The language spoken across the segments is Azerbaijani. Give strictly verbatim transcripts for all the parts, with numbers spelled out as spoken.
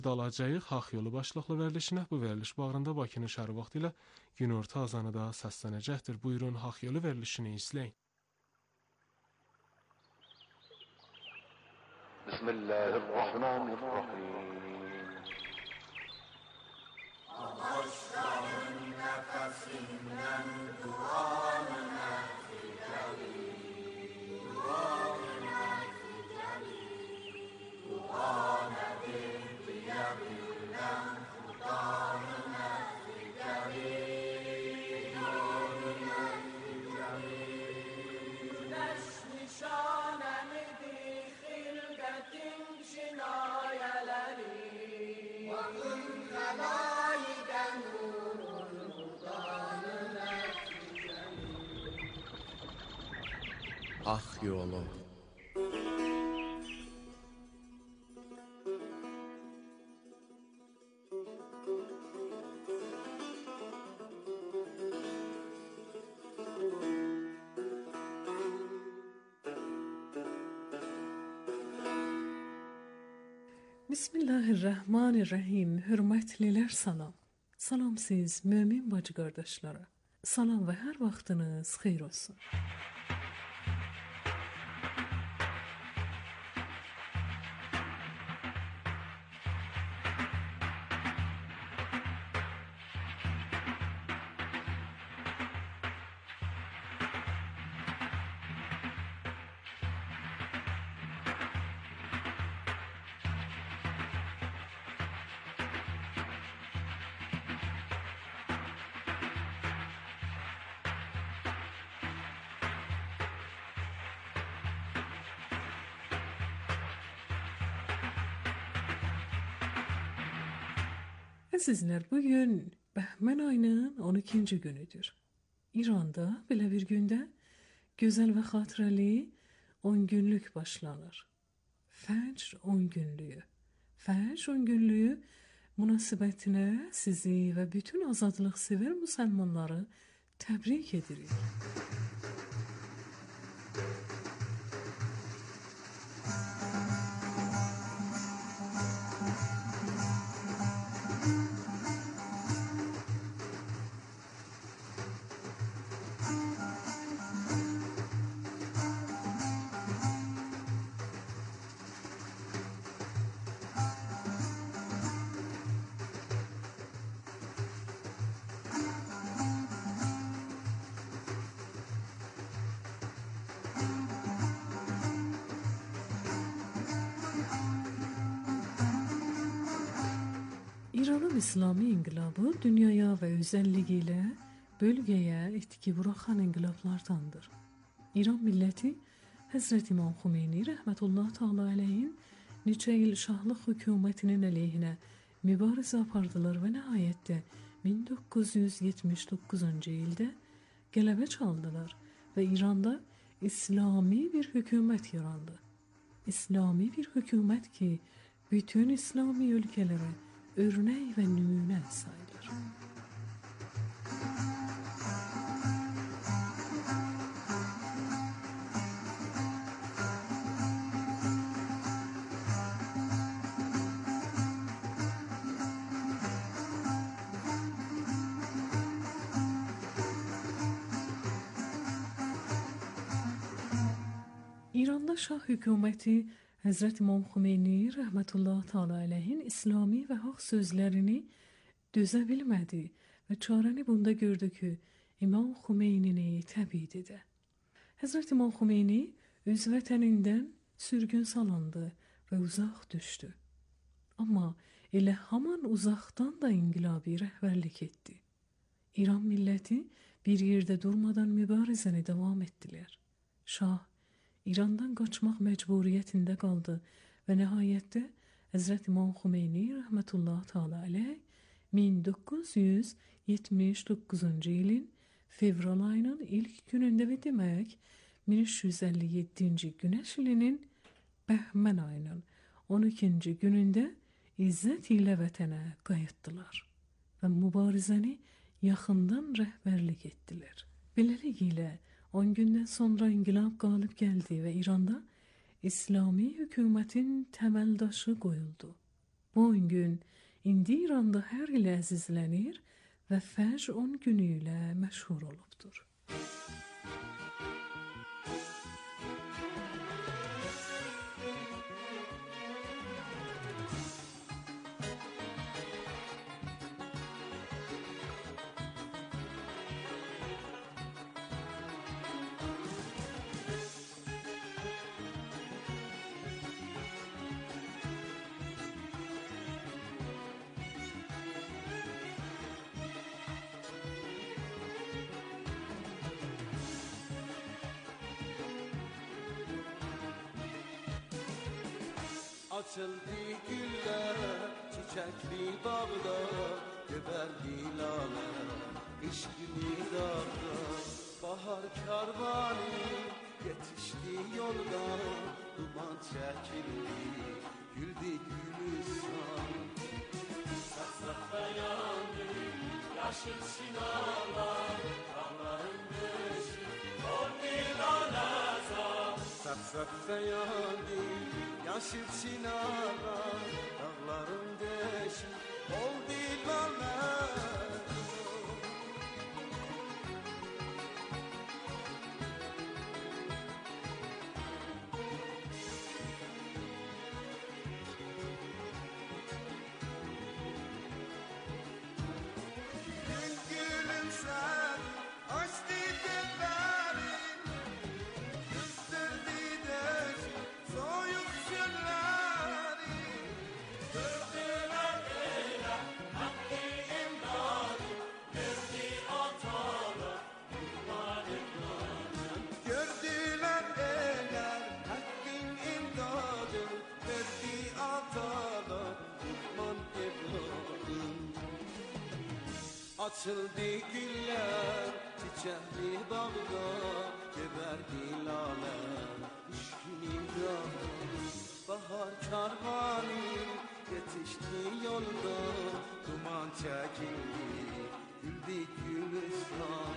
Dalacağıq Haq Yolu başlıqlı verilişinə. Bu veriliş bağrında Bakının şəhəri vaxtı ilə günorta azanı da səslənəcəkdir. Buyurun Haq Yolu verilişini izləyin. Bismillahirrahmanirrahim. Ağaçların nəfəsindən duanı nəticəli, duanı nəticəli, dua nədir deyə bilən xudanı nəticəli, duanı nəticəli. Güneş nişanəmidir xilqətin cinayələri, Bakın xəlayiqən nurun xudanı nəticəli. Haq Yolu. Bismillahirrahmanirrahim. Hörmətlilər salam. Salam siz mömin bacı qardaşlara. Salam və hər vaxtınız xeyir olsun. Əzizlər, bugün Bəhmən ayının on ikinci günüdür. İranda belə bir gündə gözəl və xatirəli on günlük başlanır. Fəcr on günlüyü. Fəcr on günlüyü münasibətinə sizi və bütün azadlıq sevər müsəlmanları təbrik edirik. İranın İslami inqilabı dünyaya və özəlliyi ilə bölgəyə etki buraxan inqilablardandır. İran milləti Həzrət İmam Xümeyni rəhmətullah təala əleyhin neçə il şahlıq hökumətinin əleyhinə mübarizə apardılar və nəhayətdə min doqquz yüz yetmiş doqquzuncu ildə qələbə çaldılar və İranda İslami bir hökumət yarandı. İslami bir hökumət ki, bütün İslami ölkələrə örnek ve nümunə sayılır. İranda Şah hökuməti Həzrət İmam Xümeyni rəhmətullah təala əleyhin İslami və haqq sözlərini dözə bilmədi və çarəni bunda gördü ki, İmam Xümeynini təbid edə. Həzrət İmam Xümeyni öz vətənindən sürgün salındı və uzaq düşdü. Amma elə haman uzaqdan da inqilabi rəhbərlik etdi. İran milləti bir yerdə durmadan mübarizəni davam etdilər. Şah İrandan qaçmaq məcburiyyətində qaldı və nəhayətdə Həzrət İmam Xümeyni rəhmətullah təala əleyh min doqquz yüz yetmiş doqquzuncu ilin fevral ayının ilk günündə və demək min üç yüz əlli yeddinci günəş ilinin Bəhmən ayının on ikinci günündə izzət ilə vətənə qayıtdılar və mübarizəni yaxından rəhbərlik etdilər. Beləliklə on gündən sonra inqilab qalib gəldi və İranda İslami hökumətin təməl daşı qoyuldu. Bu on gün indi İranda hər il əzizlənir və Fəcr on günü ilə məşhur olubdur. Açıldı güller çiçekli bağda, göberdi laler kış günü dağda. Bahar karvanı yetişti yolda, duman çekildi güldü gülistan. Saksakta yandı yaşıl sinalar, dağların dışı oldu lalazar. Saksakta yandı yaşıl çınarlar, dağların deşi oldu lalar. Gün gülümser açtı telleri, kızdırdı deşi soyuk çölleri. Gördüler eyler hakkı imdadı, verdi atalar kurban evladım. Gördüler eyler hakkın imdadı, verdi atalar kurban evladım. Açıldı güller çiçekli bağda, geberdi laler kış günü dağda. Bahar karvanı yetişti yolda, duman çekildi güldü gülistan.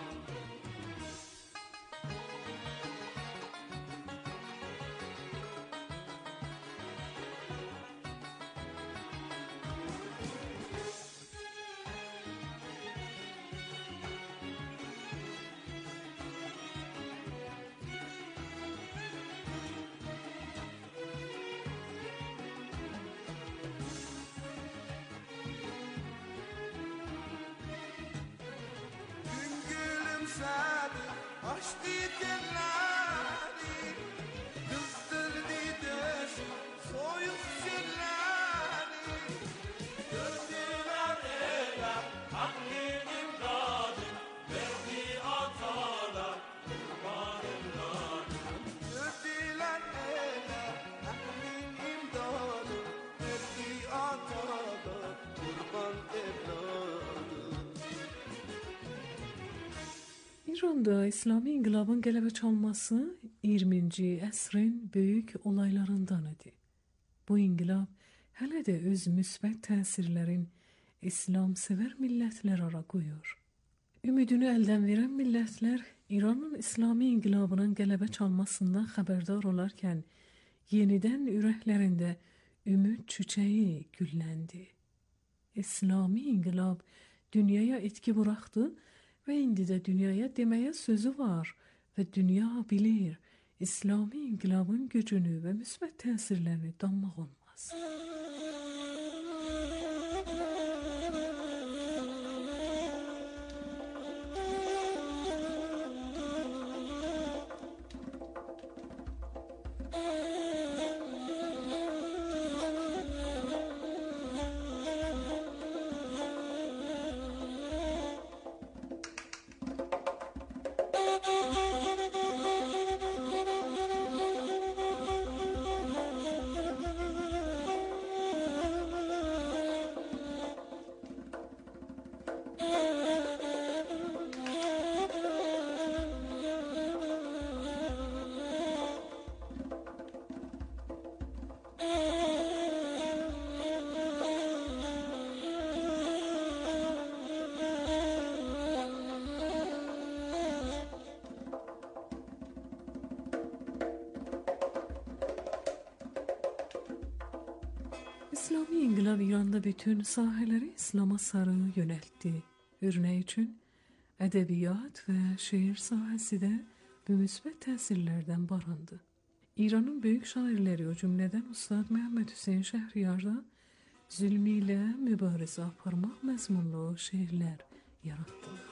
Gün gülümsedi açtı telleri, kızdırdı deşi soyuk çölleri. Gördüler eyler hakkı imdadı, verdi atalar kurban evladım. Gördüler eyler hakkı imdadı, verdi atalar kurban evladım. İranda İslami inqilabın qələbə çalması iyirminci əsrin böyük olaylarından idi. Bu inqilab hələ də öz müsbət təsirlərin İslamsevər millətlər ara qoyur. Ümidini əldən verən millətlər İranın İslami inqilabının qələbə çalmasından xəbərdar olarkən yenidən ürəklərində ümid çiçəyi gülləndi. İslami inqilab dünyaya etki buraxdı və indi də dünyaya deməyə sözü var və dünya bilir İslami inqilabın gücünü və müsbət təsirlərini danmaq olmaz. anda bütün sahələri İslama sarı yönəltdi. Örnek üçün, ədəbiyyat və şeir sahəsi də bu müsbət təsirlərdən barandı. İranın böyük şairləri, o cümlədən Ustad Məhəmməd Hüseyn Şəhriyar da zülmü ilə mübarizə aparmaq məzmunlu şeirlər yaratdılar.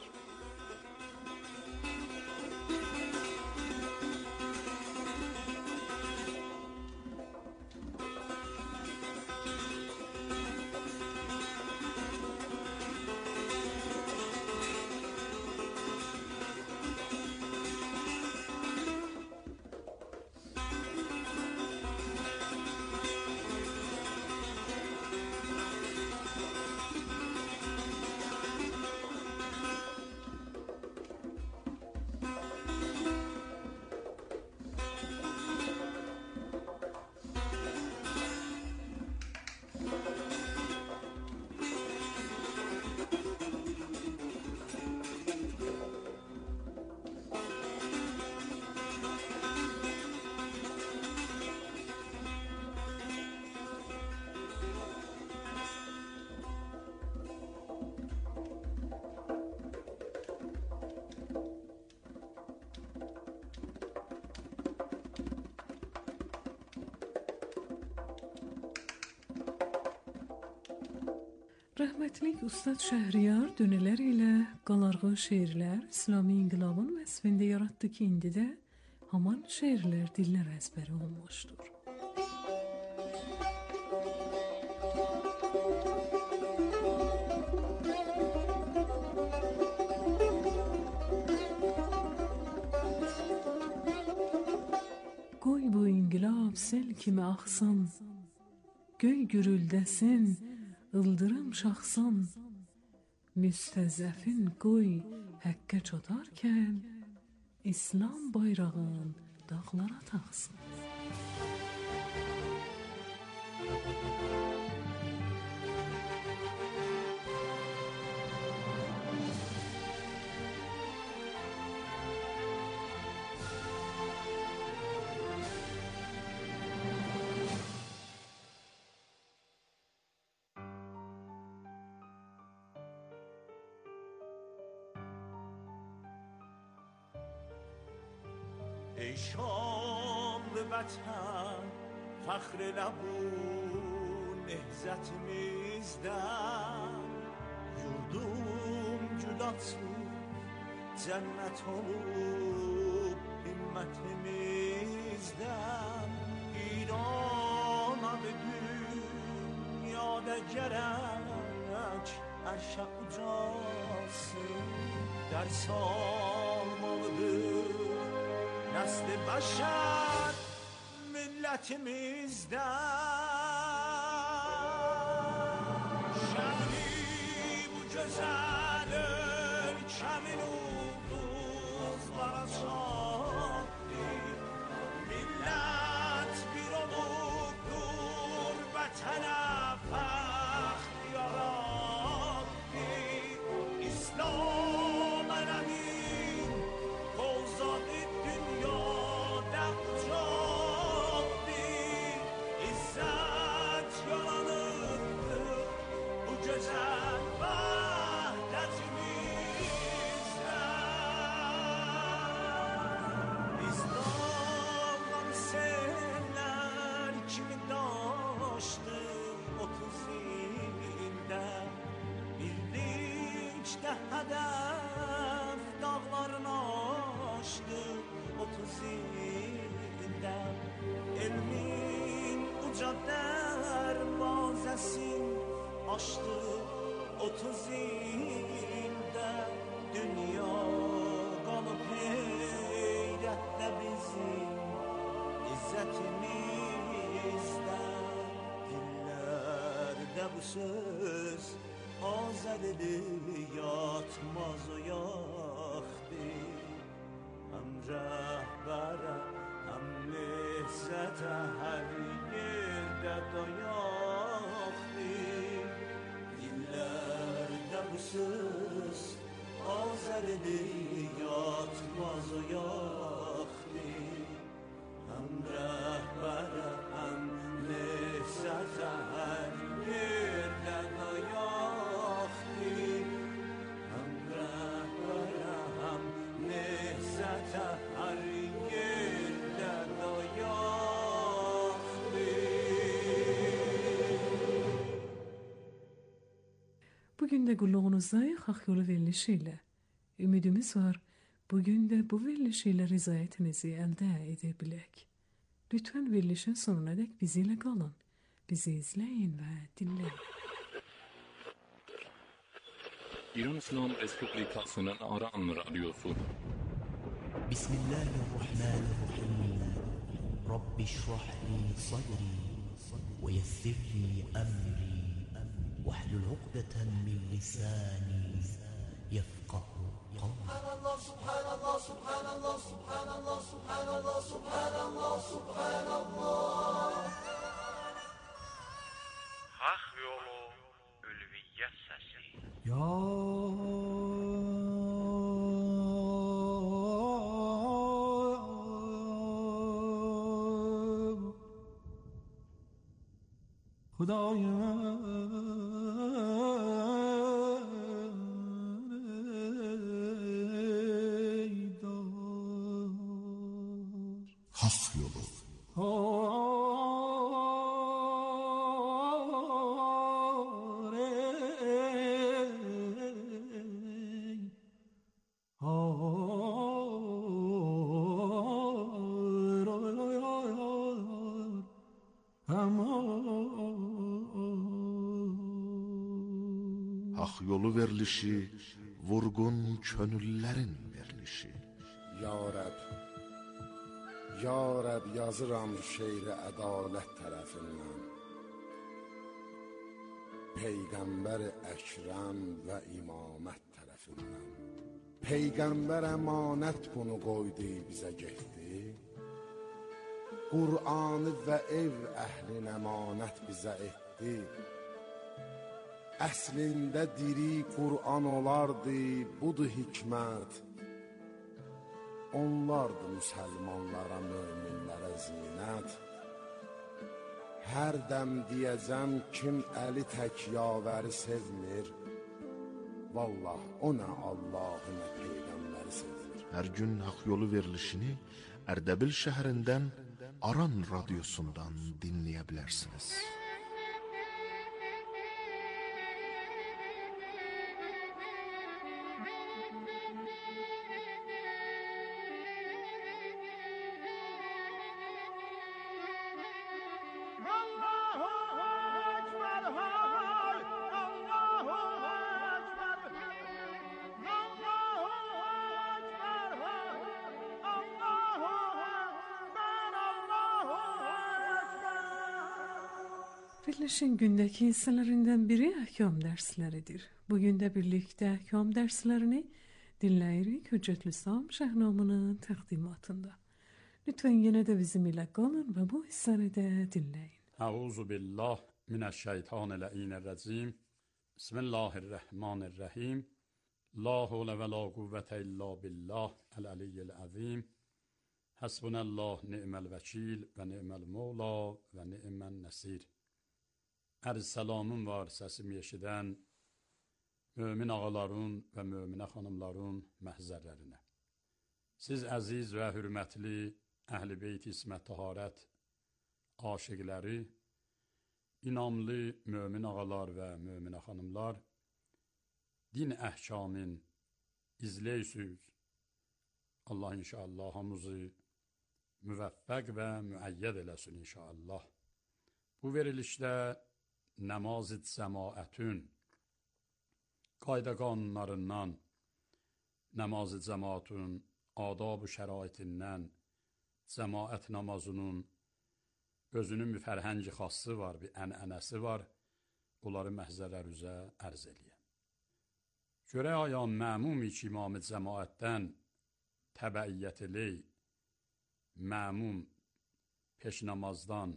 Rəhmətlik Ustad Şəhriyar dönələr ilə qalarğı şeirlər İslami inqilabın vəsfində yaratdı ki, indi də haman şeirlər dillər əzbəri olmuşdur. Qoy bu inqilab sel kimi axsın, göy gürüldəsin, ıldırım şaxsan, müstəzəfin qoy həqqə çatarkən, İslam bayrağın dağlara taxsın. ای شام وطن فخر لبون نهزت میزدم yurdum cüdatsın cennet olup himmetimizden İran'a ve dünyada gerek aşağı ucasın ders almalıdır nesl beşer milletimizden şehri bu güzel ülkemin ulduzlara sattı millet bir olup gurbetine fext yarattı İslam alemin kozadı dünyada uçattı İzzet yalanıttı bu güzel vahdetimizden biz dağları seller kimi daştık otuz ilde birlikte hedef dağların aştı otuz ilde elmin uca dervazesin açtı otuz ilde dünya kalıp heyrette bizim İzzetimizden dillerde bu söz azadeli yatmaz o yaktı hem rehbere hem nehzete her yerde dayaktı dillerde bu söz azadeli yatmaz o yaktı hem rehbere hem nehzete her yerde Bugün de qulluğunuzdayıq Haqq Yolu verilişi ilə. Ümidimiz var, bugün de bu veriliş ilə rızayətinizi əldə edə bilək. Lütfen verilişin sonuna dek bizimle kalın. Bizi izleyin ve dinleyin. İran İslam Respublikası'nın Aran Radyosu. Bismillahirrahmanirrahim. Rabbi şrah li sadri ve yessir li amri vahlul uqdeten min lisani yefqahu qawli. Subhanallah, subhanallah, subhanallah, subhanallah, subhanallah, subhanallah, subhanallah. Haq yolu ülviyyət səsi. Ya Xudayam Hak yolu. Hak yolu verilişi, vurgun könüllerin verilişi. Ya Rəb, Ya Rəb yazıram şeiri ədalət tərəfindən. Peyğəmbər Əkrəm və imamət tərəfindən. Peyğəmbər əmanət bunu qoydu bizə getdi. Qur'anı və ev əhlin əmanət bizə etdi. Əslində diri Qur'an olardı, budur hikmət. Onlardı müsəlmanlara, möminlərə zinət. Hər dəm deyəcəm kim əli tək yavəri sevmir. Vallah o nə Allahı nə Peyğəmbəri sevmir. Her gün hak yolu verilişini Erdebil şehrinden Aran Radyosu'ndan dinleyebilirsiniz. Verilişin gündeki hisselerinden biri ahkam dersleridir. Bugün de birlikte ahkam derslerini dinleyirik Hüccetül İslam Şahnamı'nın takdimatında. Lütfen yine de bizim ile kalın ve bu hisseleri de dinleyin. Euzu billah mineşşeytanirracim. Bismillahirrahmanirrahim. La havle ve la kuvvete illa billah el-aliyyil azim. Hasbunallah ni'mel vekil ve ni'mel mevla ve ni'men nesir. Ərz salamım var səsimi eşidən mömin ağaların və möminə xanımların məhzərlərinə. Siz əziz və hürmətli Əhl-i Beyt İsmət Taharət aşiqləri, inamlı mömin ağalar və möminə xanımlar, din əhkamın izləyirsiniz. Allah inşallah hamımızı müvəffəq və müəyyəd eləsin inşallah. Bu verilişdə Namaz-ı cemaatün qayda qanunlarından, namaz-ı cemaatün adab-ı şəraitindən, cemaat namazının özünün bir fərhəngi xası var, bir ənənəsi var. Onları məhzərlər üzə ərz eləyəm. Görək aya məmum iki imam-ı cemaatdən təbəiyyət elək, məmum peş namazdan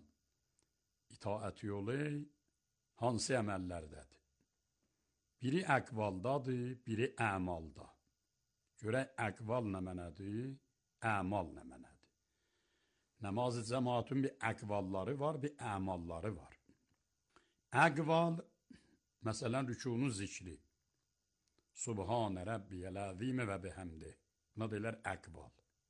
itaət yolu hansı əməllərdədir? Biri əqvaldadır, biri əmalda. Görək əqval nə mənədir, əmal nə mənədir? Namaz-ı cemaatın bir əqvalları var, bir əmalları var. Əqval, məsələn, rükunun zikri. Subhanə Rabbiyəl əzim və bihamdi. Buna deyilər əqval.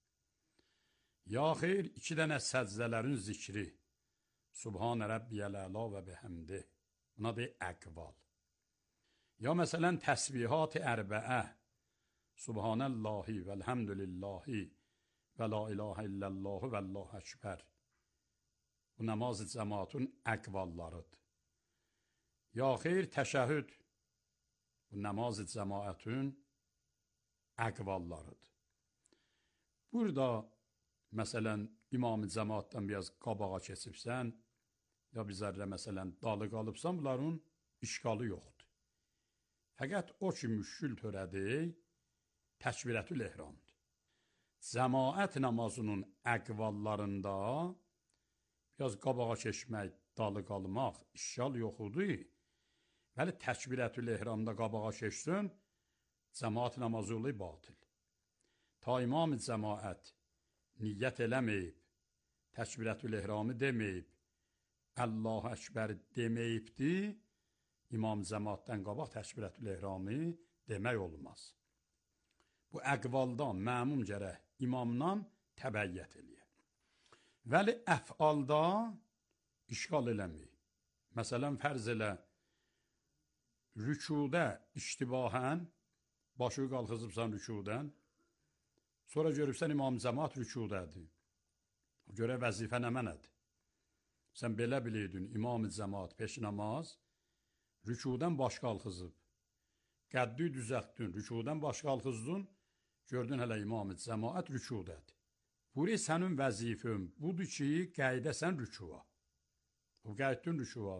Ya xeyr, iki dənə səcdələrin zikri. Subhanə Rabbiyəl əla və bihamdi. Buna deyir əqval. یا مثلا تسبیحات اربعه، سبحان الله و الحمدلله و لا اله الا الله و الله اکبر. Bu namaz cəmaatın əqvallarıdır. Ya xeyr, təşəhhüd. Bu namaz cəmaatın əqvallarıdır. Burada məsələn imam-ı cəmaatdan biraz qabağa keçibsən, ya bir zərrə məsələn dalı qalıbsan, bunların işgalı yoxdur. Fəqət o ki müşkül törədir, təkbirətül ehramdır. Cəmaət namazının əqvallarında biraz qabağa keçmək, dalı qalmaq işgal yoxudur. Bəli, təkbirətül ehramda qabağa keçsin, cəmaət namazı olayı batil. Ta imam-ı cəmaət niyyət eləməyib, təkbirətül ehramı deməyib, Allahu Əkbər deməyibdir, imam cəmaatdən qabaq təkbirətül ehramı demək olmaz. Bu əqvaldan məmum gərək imamdan təbəyyət eləyir. Vəli əfalda işgal eləməyib. Məsələn, fərz elə, rükudə iştibahən, başı qalxızıbsan rükudən, sonra görübsən imam cəmaat rükudədir. Görə vəzifə nə mənədir? Sən belə biliydin, imam-ı cəmaat peş namaz, rükudən baş qalxızıb, qəddi düzəltdin, rükudən baş qalxızdın, gördün hələ imam-ı cəmaat rükudədir. Buri sənin vəzifən budur ki, qəydəsən rükua. O qəydin rükua.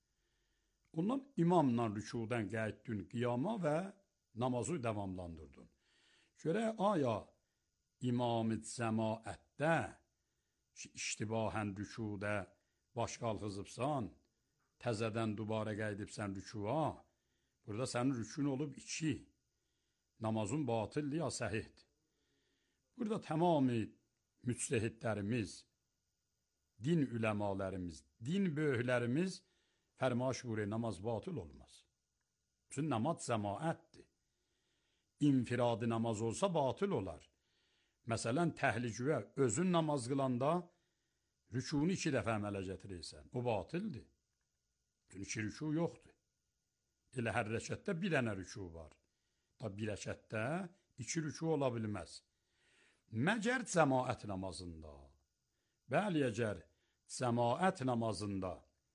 Ondan imamla rükudən qəydin qiyama və namazı davamlandırdın. Görə aya imam-ı cəmaətdə iştibahən rükudə baş qalxızıbsan, təzədən dubara qəydibsən rükua, burada sənin rükun olub iki, namazın batildir ya səhihdir. Burada tamamı müctehidlərimiz, din üləmalarımız, din böyüklərimiz fərmaş vurur, namaz batil olmaz. Çünki namaz cəmaətdir. İnfiradi namaz olsa batil olar. Məsələn, təhlicüyə özün namaz qılanda rükunu iki dəfə əmələ gətirirsən. O batildir. Çünki iki rüku yoxdur. Elə hər rəkətdə bir dənə rüku var. Da bir rəkətdə iki rüku ola bilməz. Məgər cəmaət namazında, bəli, əgər cəmaət namazında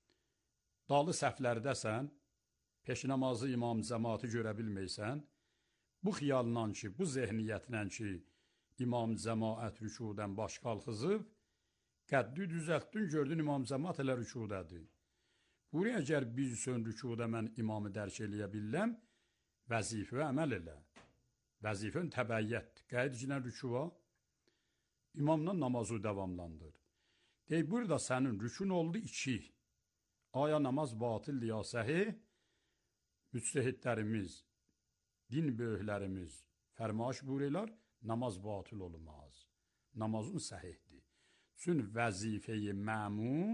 dalı səhvlərdəsən, peş namazı imam cəmaatı görə bilməysən, bu xiyallan ki, bu zehniyyətlə ki, imam cəmaət rükudən baş qalxızıb, qəddi düzəltdin, gördün imam cəmaat elə rükudədir. Buraya əgər bir sön rükudə mən imamı dərk eləyə billəm, vəzifə əməl elə. Vəzifən təbəyyət, qəyd cinən rükua, imamla namazı davamlandır. Dey, burada sənin rükun oldu iki. Aya namaz batildir ya səhih? Müctehidlərimiz, din böyüklərimiz fərmaş buyururlar, namaz batil olmaz. Namazın səhihdir. Çünki vəzifəyi məmun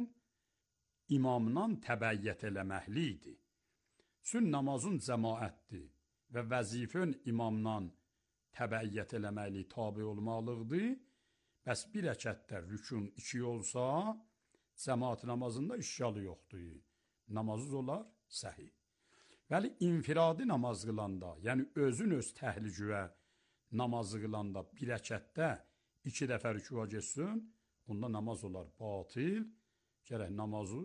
imamdan təbəyyət eləməklidir. Çünki namazın cəmaətdir və vəzifən imamdan təbəyyət eləməkli tabi olmalıqdır. Bəs bir rəkətdə rükun iki olsa, cəmaat namazında işgalı yoxdur. Namazı olar səhih. Vəli infiradi namaz qılanda, yəni özün öz təhlicüyə namazı qılanda bir rəkətdə iki dəfə rükua geçsin, onda namaz olar batil, gərək namazı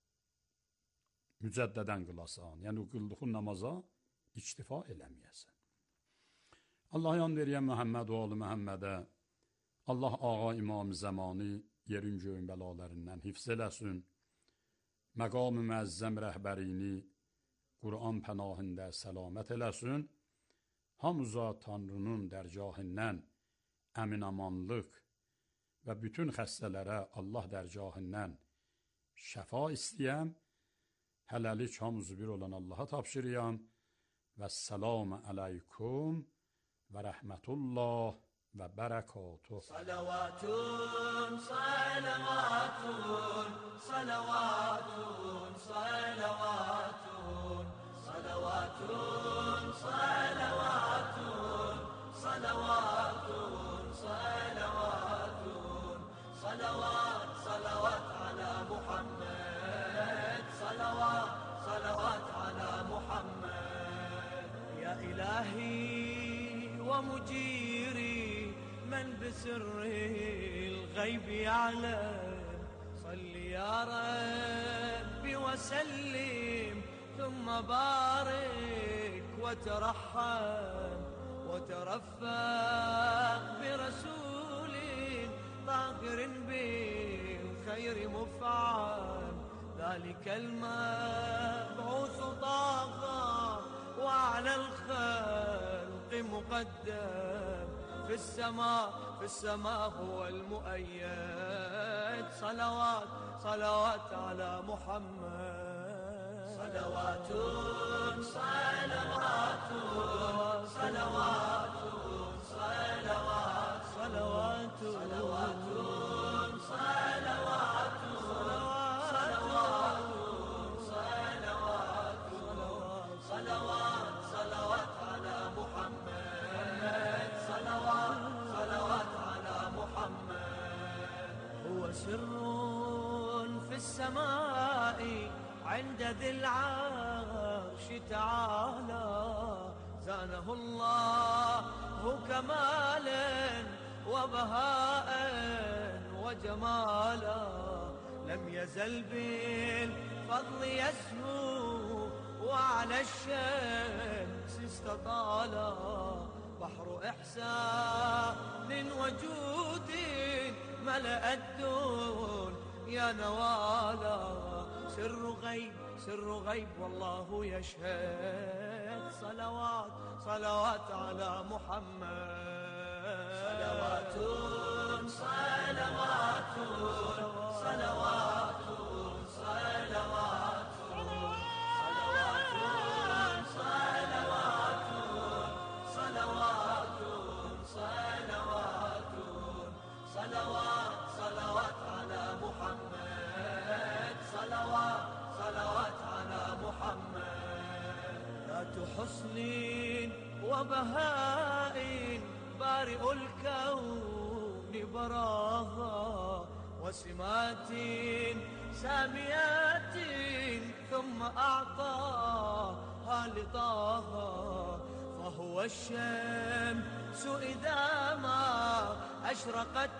mücəddədən qılasan, yəni qıldığın namaza iktifa eləməyəsən. Allah yan veriyən Məhəmməd və alı Məhəmmədə, Allah ağa imam zamanı yerin göyün bəlalarından hifz eləsin, məqam-ı müəzzəm rəhbərini Qur'an pənahində səlamət eləsin, hamıza Tanrının dərgahından əminamanlıq və bütün xəstələrə Allah dərgahından şəfa istəyəm, hələlik hamısı bir olan Allaha tapşırıyam və səlamə əleykum və rəhmətullah və bərəkatuh. Salavatun, salavatun, salavatun, salavatun, salavatun, salavatun, salavatun, salavatun, salavat, salavat ala Muhammed, salavat, salavat ala Muhammed. ومجيري من بسره الغيب يعلم. صل يا ربي وسلم ثم بارك وترحم وترفق برسول طاهر بالخير مفعم. ذلك المبعوث طه وعلى الخلق مقدم. في السماء في السماء هو المؤيد. صلوات صلوات على محمد. صلوات صلوات صلوات صلوات صلوات صلوات صلوات صلوات صلوات على محمد. صلوات صلوات على محمد. هو سر في السماء عند ذي العرش تعالى. زانه الله كمالا وبهاء وجمالا. لم يزل بالفضل يسمو وعلى الشمس استطالا. بحر إحسان وجود ملأ الدنيا نوالا. سر غيب سر غيب والله يشهد. صلوات صلوات على محمد. صلوات صلوات صلوات صلوات صلوات صلوات على محمد. صلوات صلوات على محمد. ذات حسن وبهاء بارئ الكون براها. وسمات ساميات ثم أعطاها لطاها. فهو الشمس إذا ما أشرقت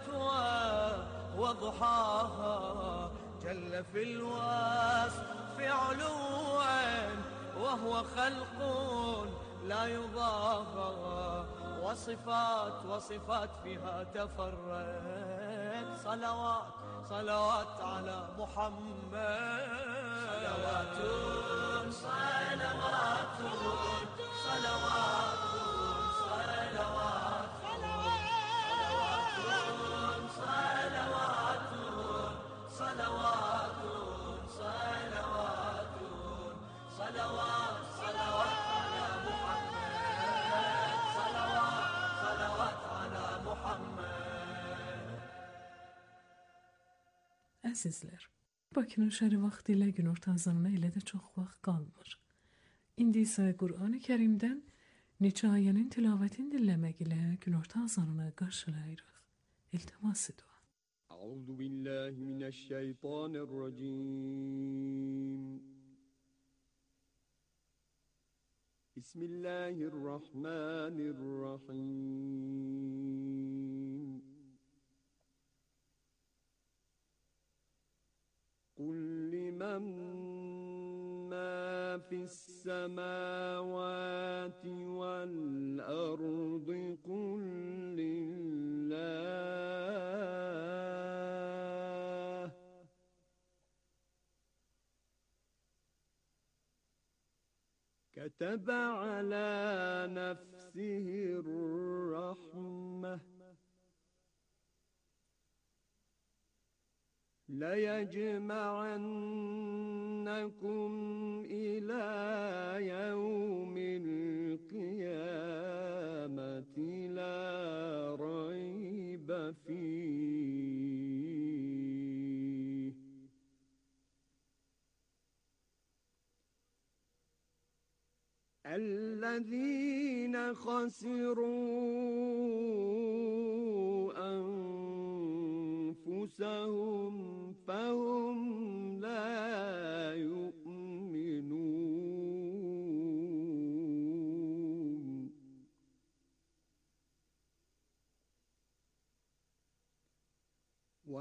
وضحاها. جل في الوصف علوا وهو خلق لا يضاهى. وصفات وصفات فيها تفرد. صلوات صلوات على محمد. صلوات صلوات صلوات صلوات صلوات صلوات صلوات صلوات صلوات على محمد. صلوات صلوات على محمد. Əzizlər, Bakının şəri vaxtı ilə günorta azanına elə də çox vaxt qalmır. İndi isə Qur'an-ı Kərimdən neçə ayənin tilavətini dinləmək ilə günorta azanına qarşılayırıq. İltimas dua. أعوذ بالله من الشيطان الرجيم. بسم الله الرحمن الرحيم. قل لمن ما في السماوات والأرض قل لله. كتب على نفسه الرحمة ليجمعنكم إلى يوم القيامة لا ريب فيه. الذين خسروا أنفسهم فهم لا يؤمنون.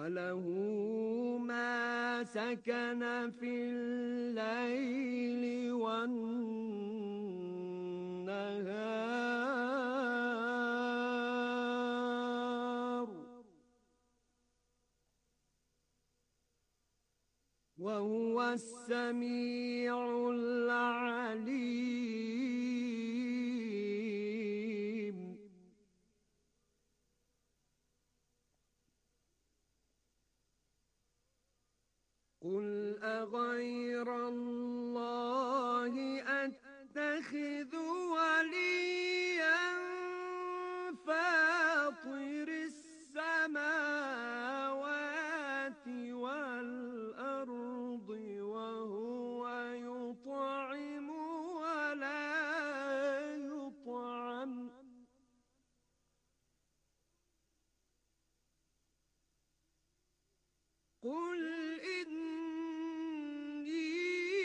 وله ما سكن في الليل والنهار وهو السميع العليم. قل أغير الله أتخذ وليا فاطر السماوات والأرض وهو يطعم ولا يطعم قل إني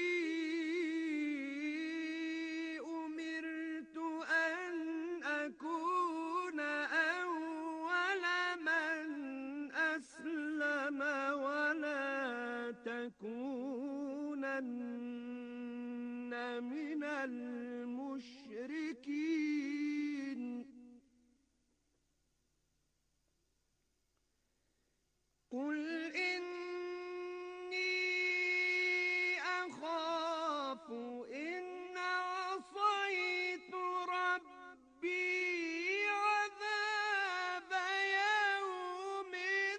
أمرت أن أكون أول من أسلم ولا تكونن من المشركين. قل إني أخاف إن عصيت ربي عذاب يوم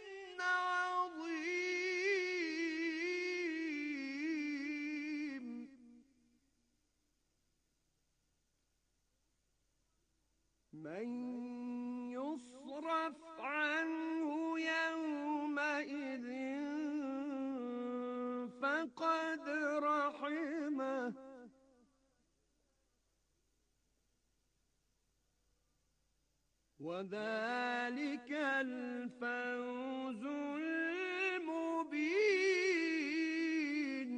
عظيم. من يصرف عنه يومئذ فقد رحمه وذلك الفوز المبين.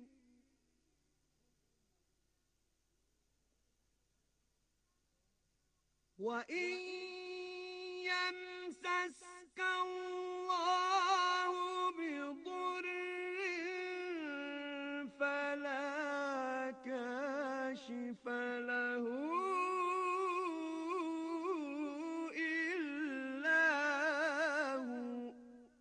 وإن يمسسك الله بضر فلا كاشف له إلا هو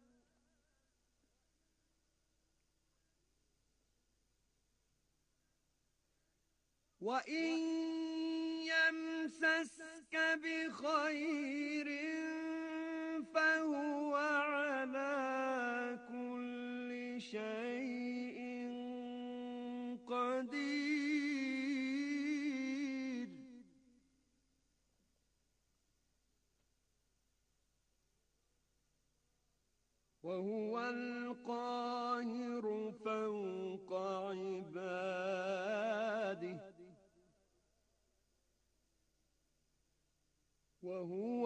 وإن يمسسك بخير فهو على كل شيء قدير. وهو القاهر فوق عباده وهو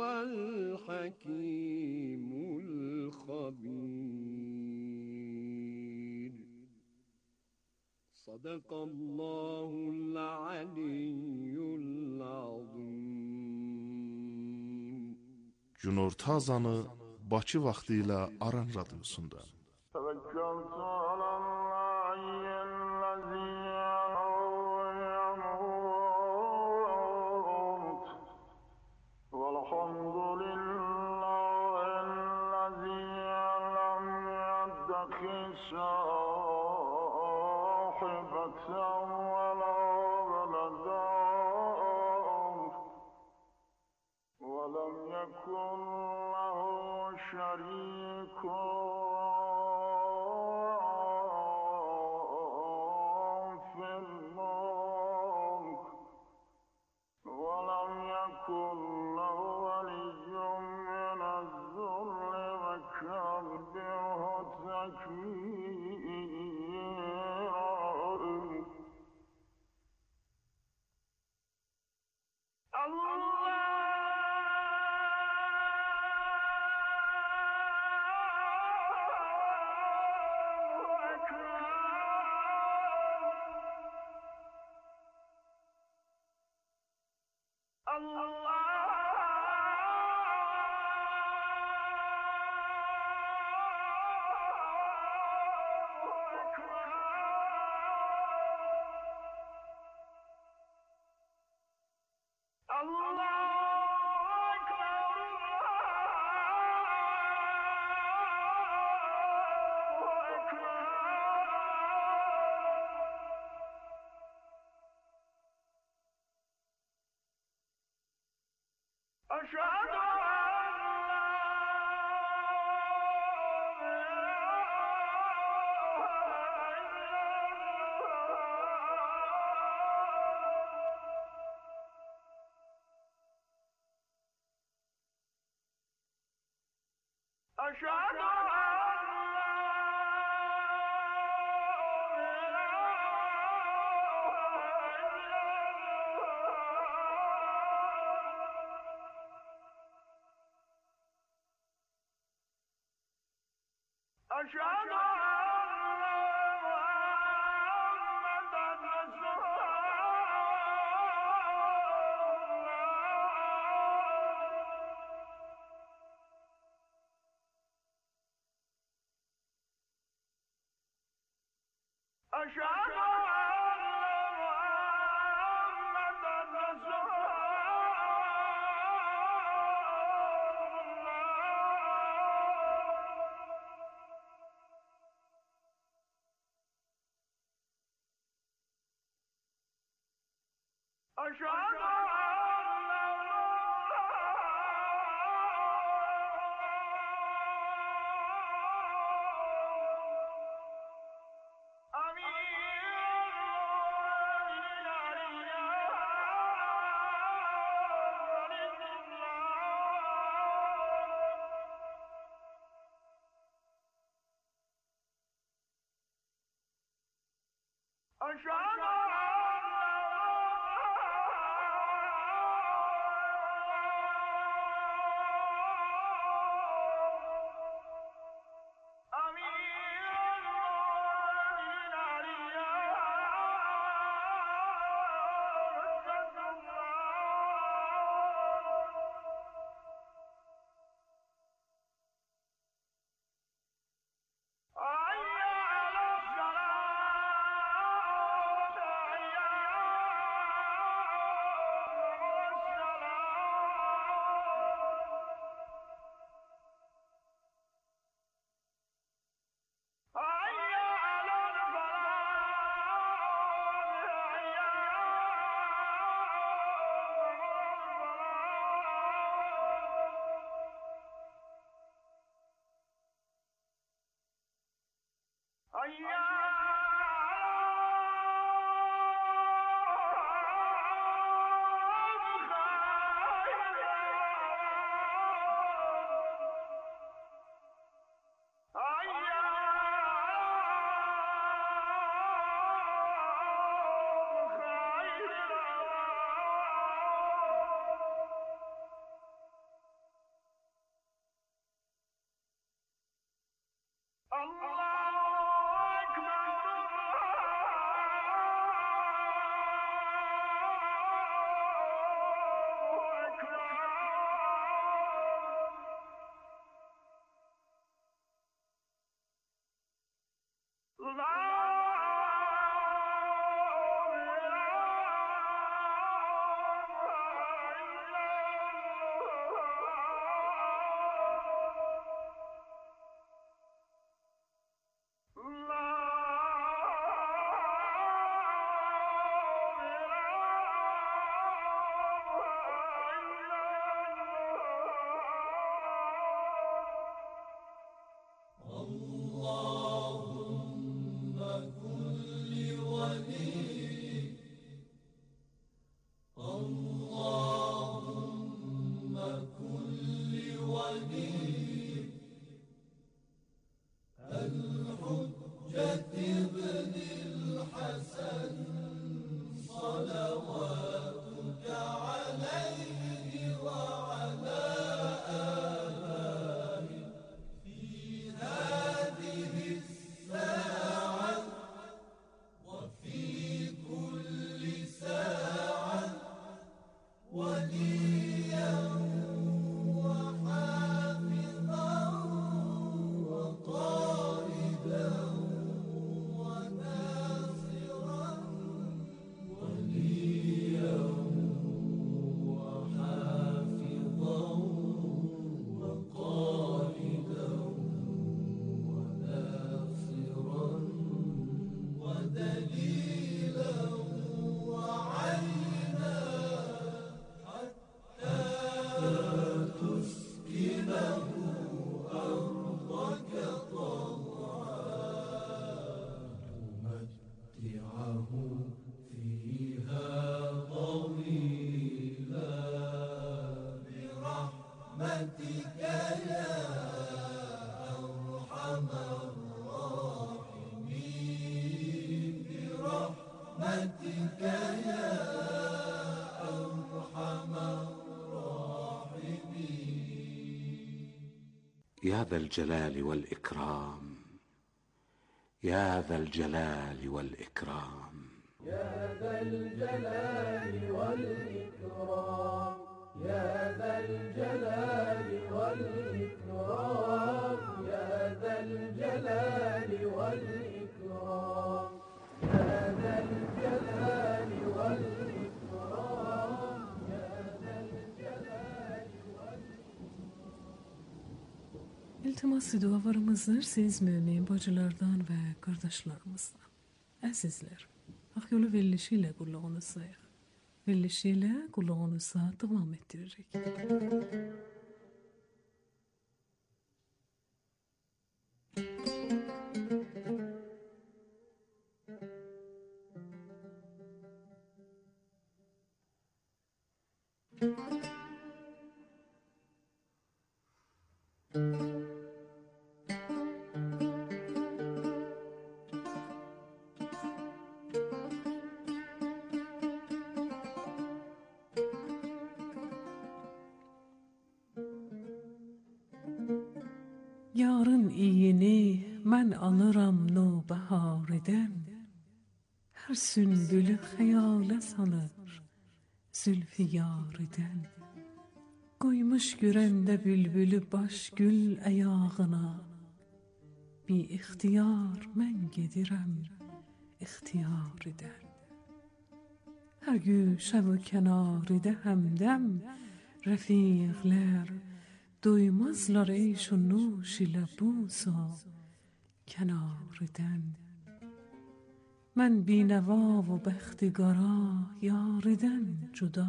الحكيم الخبير. صدق الله العلي العظيم. Günorta azanı Bakı vaxtı ilə Aran Radiosunda. ولم يكن له شريك في الملك ولم يكن له ولي من الذل وكبره تكبيرا. الله الله الله يا ذا الجلال والإكرام يا ذا الجلال والإكرام يا ذا الجلال والإكرام يا ذا الجلال والإكرام يا ذا الجلال والإكرام يا ذا الجلال والإكرام يا ذا الجلال İltiması dualarımızdır siz mümin bacılardan ve kardeşlerimizden. Əzizlər, Hak yolu verilişi ilə qulluğunuzdayıq. Verilişi ilə qulluğunuza devam ettiririk. Yarın iyini mən alıram nobəharidən. Hər sümbülü xəyalə salır zülfü yaridən. Qoymuş görəndə bülbülü baş gül əyağına. Bi ixtiyar mən gedirəm ixtiyaridən. Hər güşəv kənaridə həmdəm rəfiqlər. Doymazlar eyş و نوش ilə busa kənaridən. Mən binəva و bəxtiqara yaridən cüda.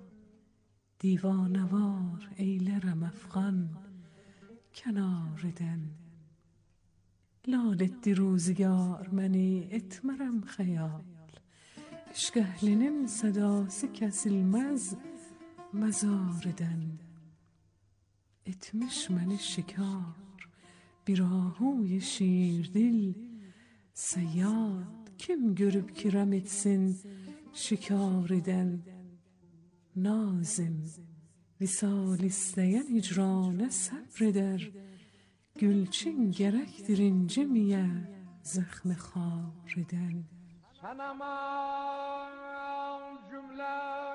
Divanəvar eylərəm əfğan kənaridən. Lal etdi ruzigar məni etmərəm xəyal. İşq əhlinin sədası kəsilməz məzaridən. Etmiş məni şikar bir ahuy şirdil səyyad. Kim görüb ki rəm etsin şikaridən. Nazim visal istəyən hicranə səbr edər. Gülçin gərəkdir incimiyə zəxmi xaridən. Sənəmə cümlə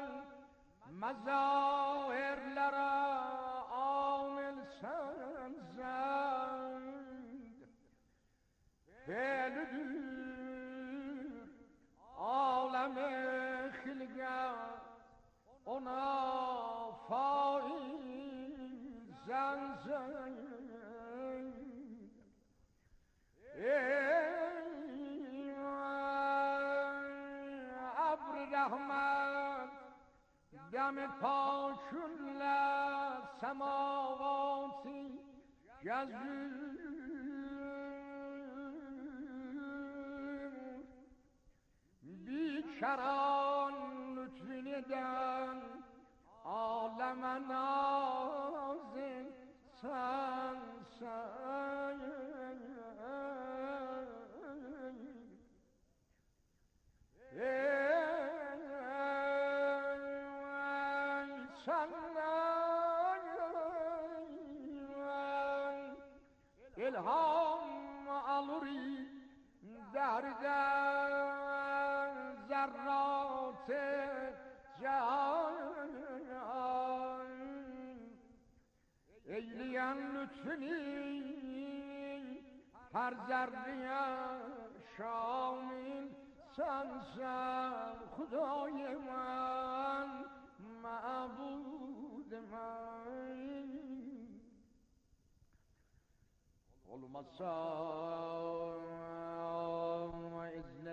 məzahirlərə amilsən zənd. Felüdür aləm-i xilqət ona faizən zənd. Ey abr rəhmət dəm-i pakünlər semavati gəzür. Biçaran lütfünidən aləmə nazil sen sen. Ey senden ilham alır derden zerrat-ı can. Eyleyen lütfünü her zerreye şamil sen sen. Khuday man ma'bud man. Olmazsa izni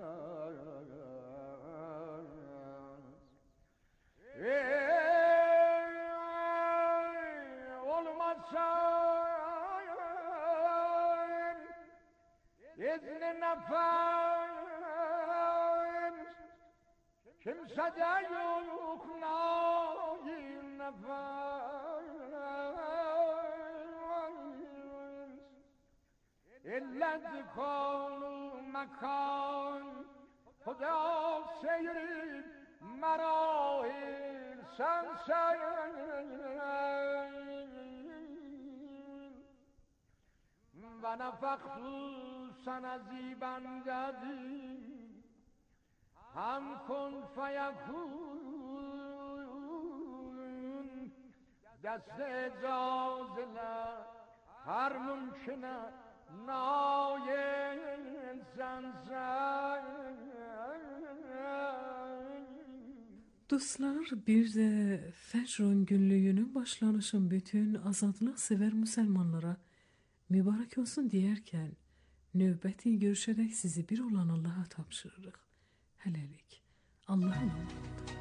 nefes. Ey olmazsa izni nefes. Kimsede yok nail nefes. İlla dikanu mekan Huda seyri merahil sen sen. فنفخت سنزی بندادی هم کن فیکون دست اجازله هر ممکنه نایل زنزن. Dostlar, bir də Fəcrun günlüyünün başlanışın bütün azadlıq sevər müsəlmanlara mübarək olsun deyərkən, növbəti görüşərək sizi bir olan Allaha tapşırırıq. Hələlik, Allahın amanında.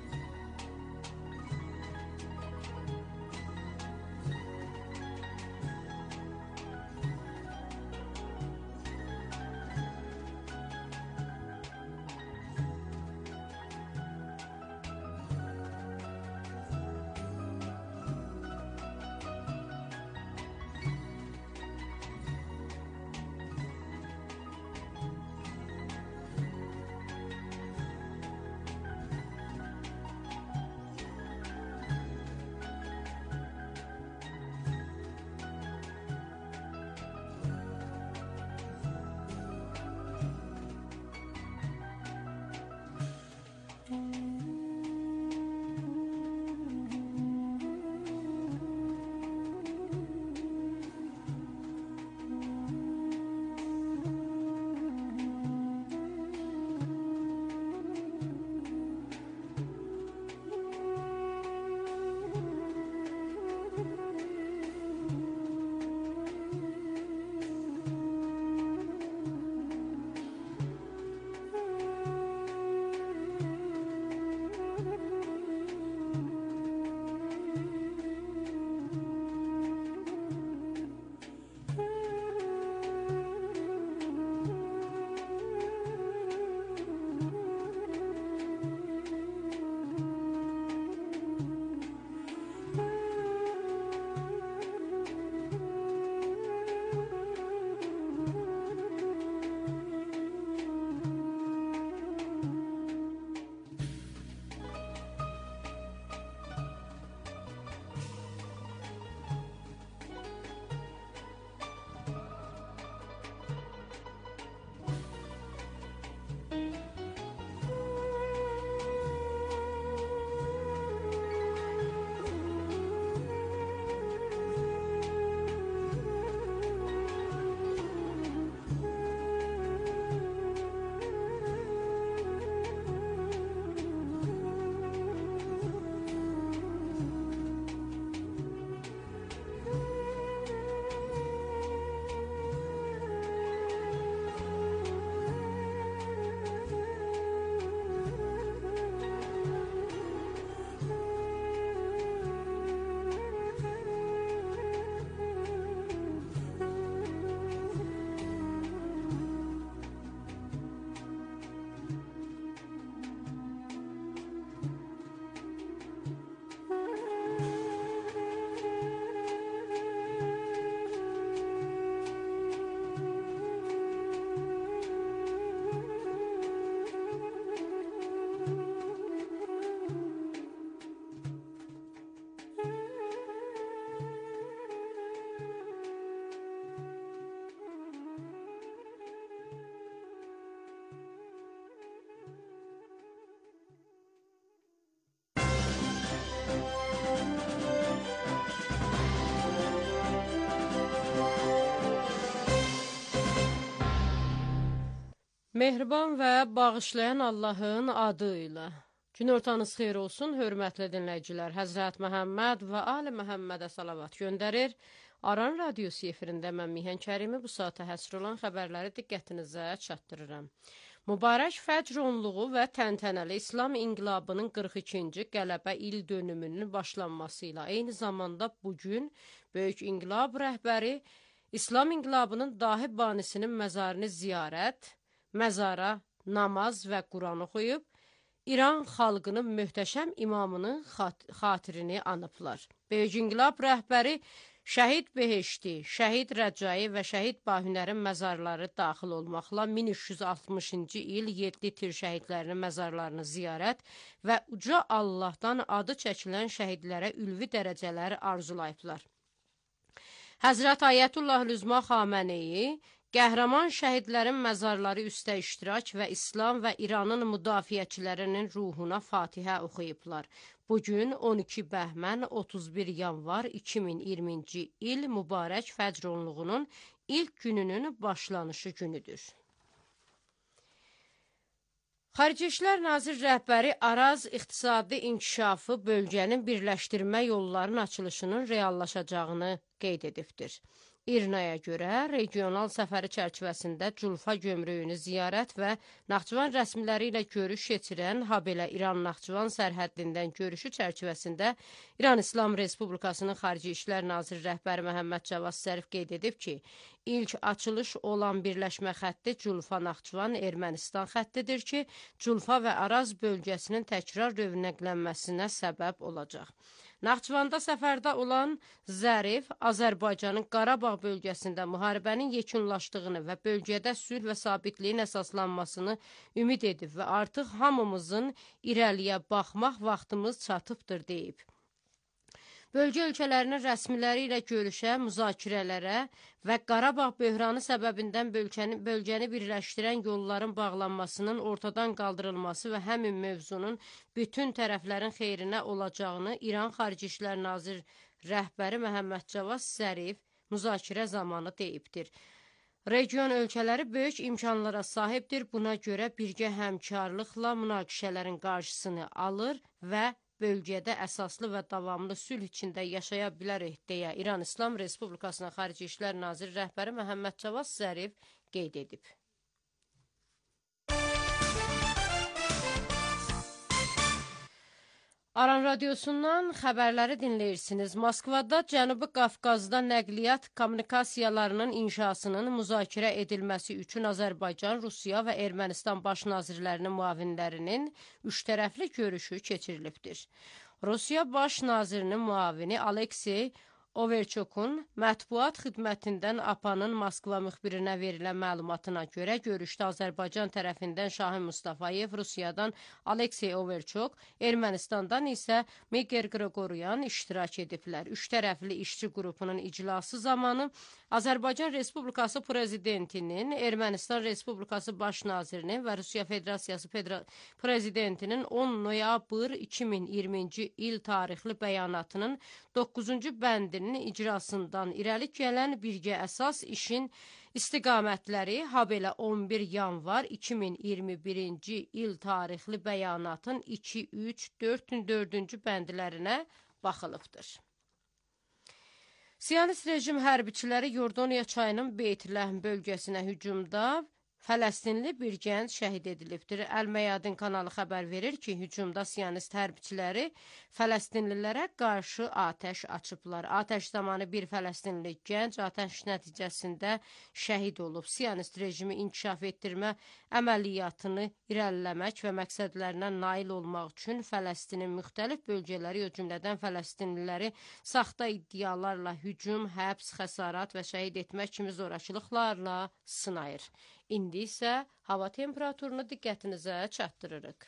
Mehriban və bağışlayan Allahın adı ilə. Günortanız xeyir olsun, hörmətli dinləyicilər. Həzrət Məhəmməd və Ali Məhəmmədə salavat göndərir. Aran radiosu efirində mən Mihan Kərimi bu saata həsr olan xəbərləri diqqətinizə çatdırıram. Mübarək Fəcr onluğu və təntənəli İslam inqilabının qırx ikinci qələbə il dönümünün başlanması ilə eyni zamanda bugün Böyük İnqilab rəhbəri İslam inqilabının dahi banisinin məzarını ziyarət, məzara namaz və Quran oxuyub, İran xalqının möhtəşəm imamının xat xatirini anıblar. Böyük İnqilab rəhbəri Şəhid Behişti, Şəhid Rəcai və Şəhid Bahünərin məzarları daxil olmaqla min üç yüz altmışıncı il yeddi tir şəhidlərinin məzarlarını ziyarət və uca Allahdan adı çəkilən şəhidlərə ülvi dərəcələri arzulayıblar. Həzrət Ayətullah Lüzma Xameneyi qəhrəman şəhidlərin məzarları üstə iştirak və İslam və İranın müdafiəçilərinin ruhuna Fatihə oxuyublar. Bugün on iki bəhmən otuz bir yanvar iki min iyirminci il mübarək fəcr onluğunun ilk gününün başlanışı günüdür. Xarici İşlər Nazir rəhbəri Araz iqtisadi inkişafı bölgənin birləşdirmə yollarının açılışının reallaşacağını qeyd edibdir. İRNA-ya görə regional səfəri çərçivəsində Culfa gömrüyünü ziyarət və Naxçıvan rəsmiləri ilə görüş keçirən, habelə İran-Naxçıvan sərhəddindən görüşü çərçivəsində İran İslam Respublikasının Xarici İşlər Naziri rəhbəri Məhəmməd Cavad Zərif qeyd edib ki, ilk açılış olan birləşmə xətti Culfa-Naxçıvan Ermənistan xəttidir ki, Culfa və Araz bölgəsinin təkrar rövnəqlənməsinə səbəb olacaq. Naxçıvanda səfərdə olan Zərif, Azərbaycanın Qarabağ bölgəsində müharibənin yekunlaşdığını və bölgədə sülh və sabitliyin əsaslanmasını ümid edib və artıq hamımızın irəliyə baxmaq vaxtımız çatıbdır deyib. Bölgə ölkələrinin rəsmiləri ilə görüşə, müzakirələrə və Qarabağ böhranı səbəbindən bölgəni, bölgəni birləşdirən yolların bağlanmasının ortadan qaldırılması və həmin mövzunun bütün tərəflərin xeyrinə olacağını İran Xarici İşlər Nazir rəhbəri Məhəmməd Cavad Zərif müzakirə zamanı deyibdir. Region ölkələri böyük imkanlara sahibdir, buna görə birgə həmkarlıqla münaqişələrin qarşısını alır və bölgədə əsaslı və davamlı sülh içində yaşaya bilərik, deyə İran İslam Respublikasının Xarici İşlər Naziri rəhbəri Məhəmməd Cavad Zərif qeyd edib. Aran radiosundan xəbərləri dinləyirsiniz. Moskvada Cənubi Qafqazda nəqliyyat kommunikasiyalarının inşasının müzakirə edilməsi üçün Azərbaycan, Rusiya və Ermənistan baş nazirlərinin müavinlərinin üçtərəfli görüşü keçirilibdir. Rusiya baş nazirinin müavini Aleksey Overçokun mətbuat xidmətindən A P A-nın Moskva müxbirinə verilən məlumatına görə görüşdə Azərbaycan tərəfindən Şahin Mustafayev, Rusiyadan Aleksey Overçok, Ermənistandan isə Meger Qroqoryan iştirak ediblər. Üç tərəfli işçi qrupunun iclası zamanı Azərbaycan Respublikası Prezidentinin, Ermənistan Respublikası Baş Nazirinin və Rusiya Federasiyası Prezidentinin on noyabr iki min iyirminci il tarixli bəyanatının doqquzuncu bəndinin icrasından irəli gələn birgə əsas işin istiqamətləri, habelə on bir yanvar iki min iyirmi birinci il tarixli bəyanatın iki, üç, dörd, dördüncü bəndlərinə baxılıbdır. Siyonist rejim hərbiçiləri Yordaniya çayının Beyt-Ləhm bölgəsinə hücumda Fələstinli bir gənc şəhid edilibdir. Əl-Məyadin kanalı xəbər verir ki, hücumda siyonist hərbiçiləri Fələstinlilərə qarşı atəş açıblar. Atəş zamanı bir Fələstinli gənc atəş nəticəsində şəhid olub. Siyonist rejimi inkişaf etdirmə əməliyyatını irəliləmək və məqsədlərinə nail olmaq üçün Fələstinin müxtəlif bölgələri, o cümlədən Fələstinliləri saxta iddialarla hücum, həbs, xəsarat və şəhid etmək kimi zorakılıqlarla sınayır. İndi isə hava temperaturunu diqqətinizə çatdırırıq.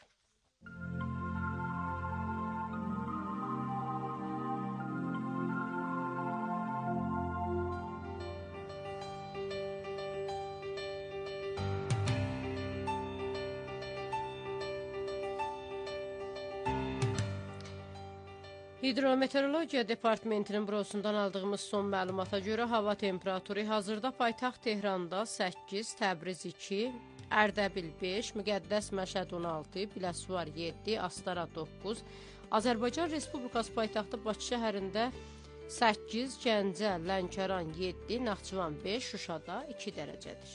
Hidrometeorologiya Departamentinin bürosundan aldığımız son məlumata görə hava temperaturu hazırda paytaxt Tehranda səkkiz, Təbriz iki, Ərdəbil beş, Müqəddəs Məşəd on altı, Biləsuvar yeddi, Astara doqquz, Azərbaycan Respublikası paytaxtı Bakı şəhərində səkkiz, Gəncə, Lənkəran yeddi, Naxçıvan beş, Şuşada iki dərəcədir.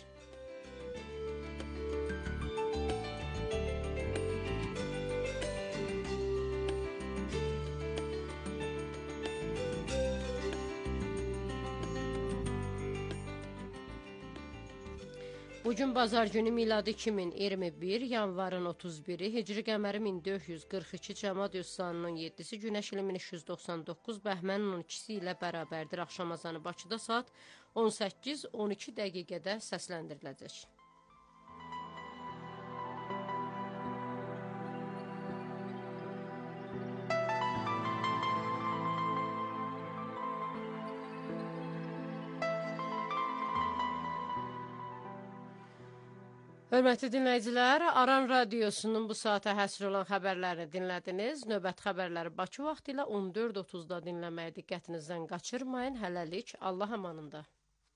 Bugün bazar günü miladi iki min iyirmi bir, yanvarın otuz biri, Hicri qəməri min dörd yüz qırx iki, Cəmad Üssanın on yeddisi, Günəş ili min üç yüz doxsan doqquz, Bəhmənin on ikisi ilə bərabərdir. Axşam azanı Bakıda saat on səkkiz on iki dəqiqədə səsləndiriləcək. Hörmətli dinləyicilər, Aran Radiosunun bu saata həsr olan xəbərlərini dinlədiniz. Növbət xəbərləri Bakı vaxtı ilə on dörd otuzda dinləməyə diqqətinizdən qaçırmayın. Hələlik, Allah amanında.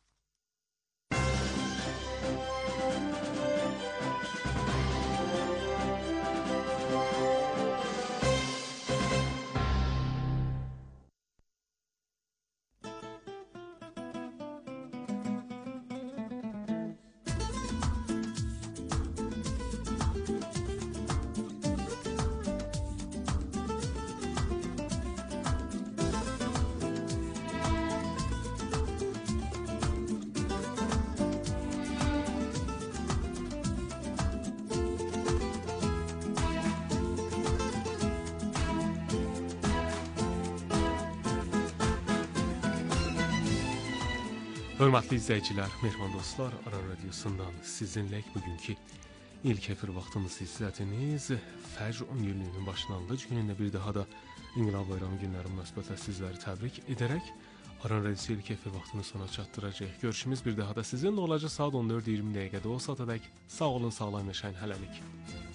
Hörmətli izləyicilər, mehman dostlar, Aran Radiosundan sizinləyik bugünkü ilk efir vaxtınızı izlədiniz. Fəcr on günlüyünün başlanğıc günündə bir daha da İnqilab Bayramı günləri münasibətilə sizləri təbrik edərək Aran Radiosu ilk efir vaxtını sona çatdıracaq. Görüşümüz bir daha da sizinlə olacaq saat on dörd iyirmi dəqiqədə o saata dək. Sağ olun, sağlam yaşayın, hələlik.